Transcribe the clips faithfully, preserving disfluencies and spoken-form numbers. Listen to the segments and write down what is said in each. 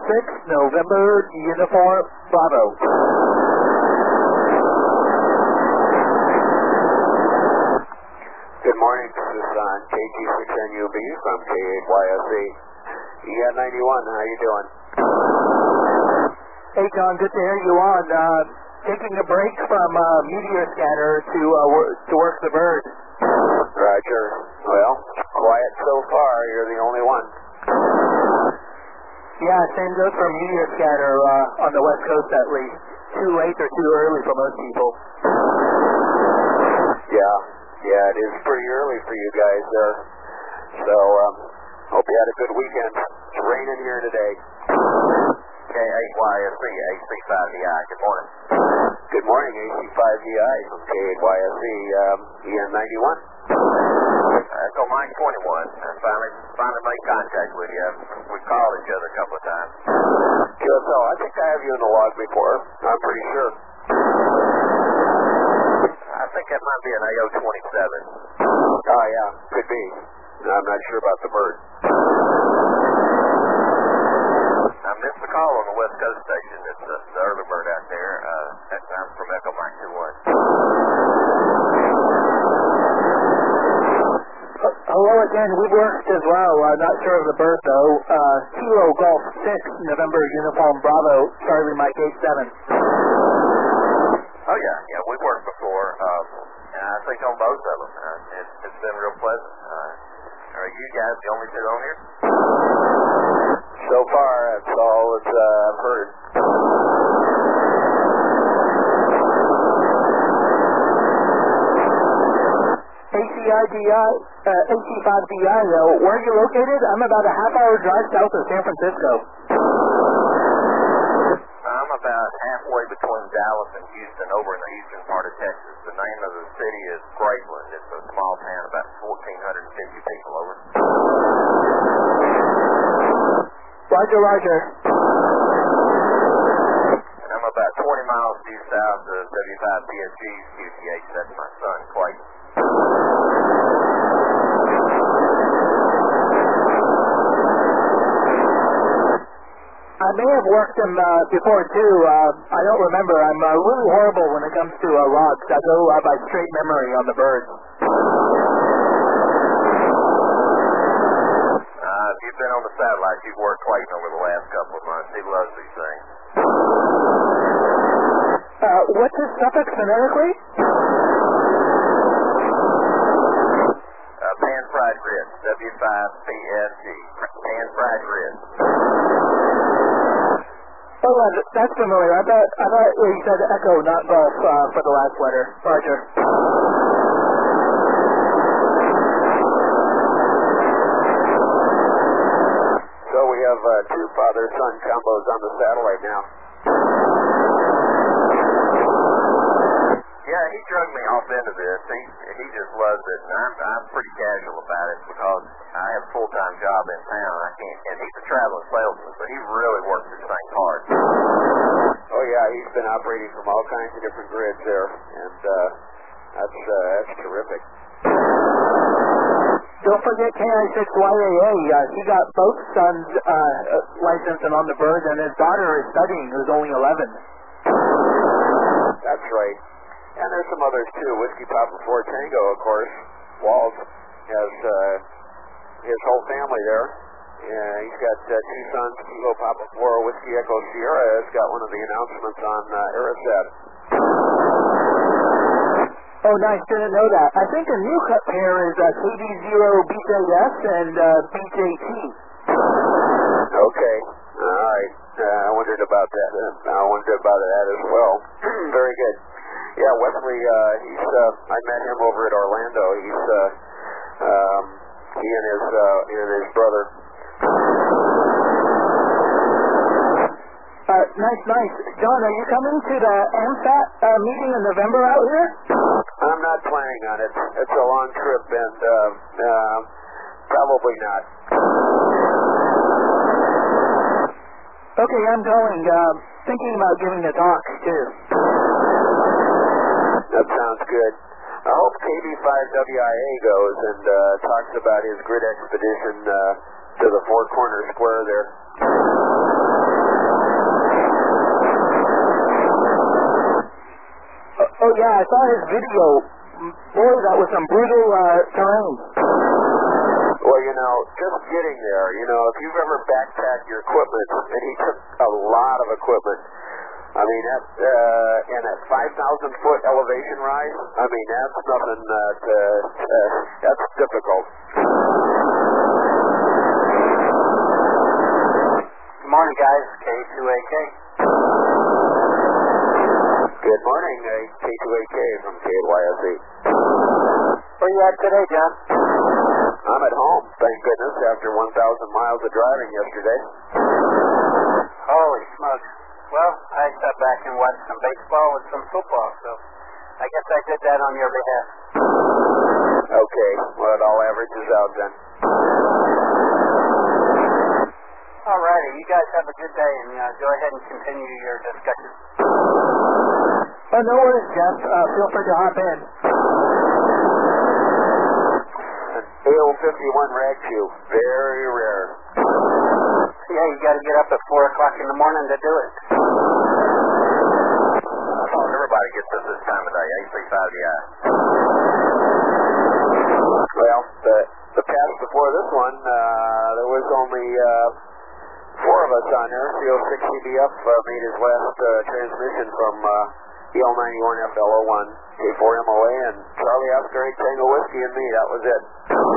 six, November, Uniform, Bravo. Good morning, this is on K G six N U B from K eight Y S E. E N ninety-one, how you doing? Hey John, good to hear you on. Uh, taking a break from uh, Meteor Scanner to, uh, wor to work the bird. Roger. Well, quiet so far, you're the only one. Yeah, same goes for Meteor Scanner uh, on the West Coast at least. Too late or too early for most people. Yeah, yeah, it is pretty early for you guys there. So, um, hope you had a good weekend. It's raining here today. K eight Y S E, A C five D I, good morning. Good morning, A C five D I from K eight Y S E, um, E N ninety-one. Echo Mike twenty-one. I finally, finally made contact with you. We called each other a couple of times. Q S L, I think I have you in the log before. I'm pretty sure. I think that might be an A O twenty-seven. Oh, yeah, could be. I'm not sure about the bird. I missed the call on the West Coast station. It's uh, the early bird out there. Uh, I'm from Echo Mike twenty-one. Hello again, we worked as well, uh, not sure of the bird though. Uh, Kilo Golf six, November Uniform Bravo, Charlie Mike eight seven. Oh yeah, yeah, we've worked before, um, and I think on both of them. Uh, it's, it's been real pleasant. Uh, are you guys the only two on here? So far, that's all that uh, I've heard. A C I D I, uh, A C five D I though, where are you located? I'm about a half hour drive south of San Francisco. I'm about halfway between Dallas and Houston, over in the eastern part of Texas. The name of the city is Grapeland. It's a small town, about one thousand four hundred fifty people over. Roger, roger. And I'm about twenty miles due south of W five P S G's Q T H. That's my son, Clayton. I may have worked him uh, before too. Uh, I don't remember. I'm uh, really horrible when it comes to uh, logs. I go uh, by straight memory on the birds. Uh, if you've been on the satellite, you've worked Clayton over the last couple of months. He loves these things. Uh, what's his suffix phonetically? Uh, pan-fried grits, W five P S G. Pan-fried grits. Oh, yeah, that's familiar. I thought, I thought you said echo, not golf, uh, for the last letter. Roger. So we have uh, two father-son combos on the satellite now. Yeah, he drug me off into this. He he just loves it, and I'm I'm pretty casual about it because I have a full-time job in town. I can't, and he's a traveling salesman, so he really works this thing hard. Oh yeah, he's been operating from all kinds of different grids there, and uh, that's uh, that's terrific. Don't forget K I six Y A A. Uh, he got both sons uh, licensed and on the bird, and his daughter is studying, who's only eleven. That's right. And there's some others too. Whiskey Papa four Tango, of course. Walt has uh, his whole family there. Yeah, he's got uh, two sons, Kilo Papa four, Whiskey Echo Sierra has got one of the announcements on uh, Aerosat. Oh, nice. Didn't know that. I think a new cut pair is uh, K D zero B J S and uh, B J T. Okay. All right. Uh, I wondered about that. Uh, I wondered about that as well. Very good. Yeah, Wesley, uh, he's, uh, I met him over at Orlando. He's, uh, um, he and his, uh, and his brother. Uh, nice, nice. John, are you coming to the AMSAT uh, meeting in November out here? I'm not planning on it. It's a long trip, and uh, uh, probably not. Okay, I'm going. Uh, thinking about giving a talk, too. That sounds good. I hope K B five W I A goes and uh, talks about his grid expedition uh, to the Four Corner Square there. Oh, yeah, I saw his video. Boy, that was some brutal uh, terrain. Well, you know, just getting there, you know, if you've ever backpacked your equipment, and he took a lot of equipment, I mean, that, uh, and that five thousand foot elevation rise, I mean, that's nothing that, uh, uh, that's difficult. Good morning, guys. K two A K. Good morning, uh, K two A K from K Y S E. Where you at today, John? I'm at home, thank goodness, after one thousand miles of driving yesterday. Holy smokes. Well, I sat back and watched some baseball and some football, so I guess I did that on your behalf. Okay, well, it all averages out then. All righty, you guys have a good day, and uh, go ahead and continue your discussion. Oh, no worries, Jeff. Uh, feel free to hop in. A O fifty-one rag shoe, very rare. Yeah, you got to get up at four o'clock in the morning to do it. Oh, everybody gets this this time of day, A C five D I. Well, the, the pass before this one, uh, there was only uh, four of us on there. C O six C B F uh, made his last uh, transmission from uh, E L ninety-one F L O one, K four M O A, and Charlie Oscar eight Tango Whiskey and me. That was it.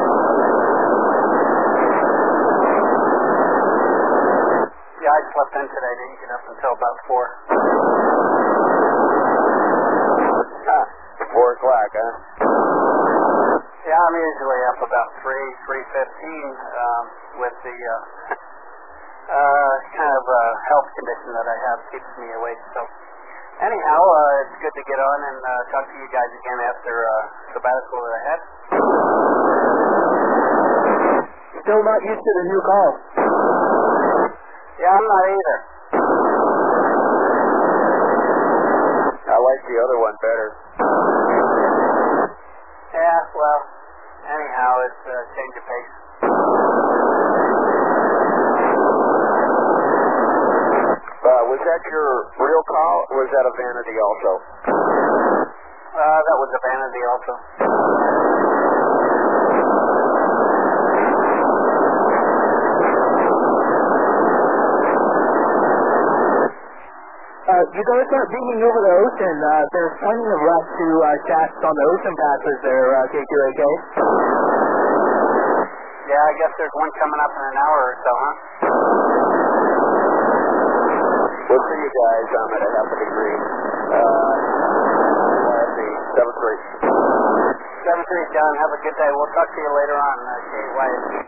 Yeah, I slept in today. Didn't get up until about four. Ah, four o'clock, huh? Yeah, I'm usually up about three, three fifteen, um, with the uh, uh, kind of uh, health condition that I have keeps me awake. So, anyhow, uh, it's good to get on and uh, talk to you guys again after uh, sabbatical that I had. Still not used to the new call. Yeah, I'm not either. I like the other one better. Yeah, well, anyhow, it's a change of pace. Uh, was that your real call, or was that a vanity also? Uh, that was a vanity also. Uh, you guys are beaming over the ocean. Uh, there's plenty of rock to uh, shafts on the ocean passes there, uh, K two A K. Yeah, I guess there's one coming up in an hour or so, huh? We'll see you guys um, at a half a degree. Uh, let's see, seven three. seven three, John. Have a good day. We'll talk to you later on, uh, K Y S E.